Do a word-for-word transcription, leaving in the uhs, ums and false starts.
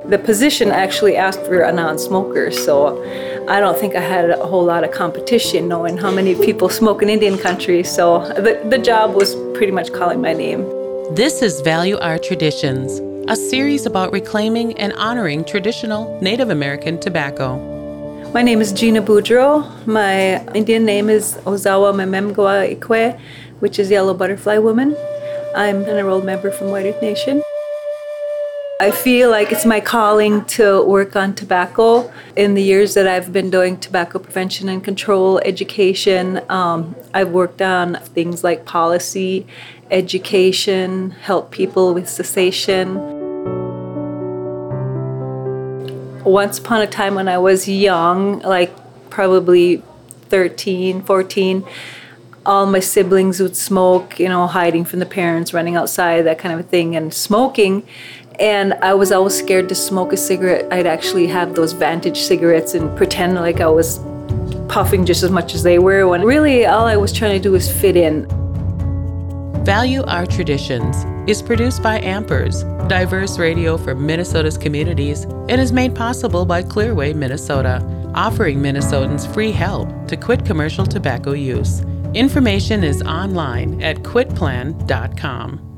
The position actually asked for a non-smoker, so I don't think I had a whole lot of competition knowing how many people smoke in Indian country, so the, the job was pretty much calling my name. This is Value Our Traditions, a series about reclaiming and honoring traditional Native American tobacco. My name is Gina Boudreau. My Indian name is Ozawa Mememgoa Ikwe, which is Yellow Butterfly Woman. I'm an enrolled member from White Earth Nation. I feel like it's my calling to work on tobacco. In the years that I've been doing tobacco prevention and control education, um, I've worked on things like policy, education, help people with cessation. Once upon a time when I was young, like probably thirteen, fourteen, all my siblings would smoke, you know, hiding from the parents, running outside, that kind of a thing, and smoking. And I was always scared to smoke a cigarette. I'd actually have those Vantage cigarettes and pretend like I was puffing just as much as they were, when really all I was trying to do was fit in. Value Our Traditions is produced by Ampers, diverse radio for Minnesota's communities, and is made possible by Clearway, Minnesota, offering Minnesotans free help to quit commercial tobacco use. Information is online at quit plan dot com.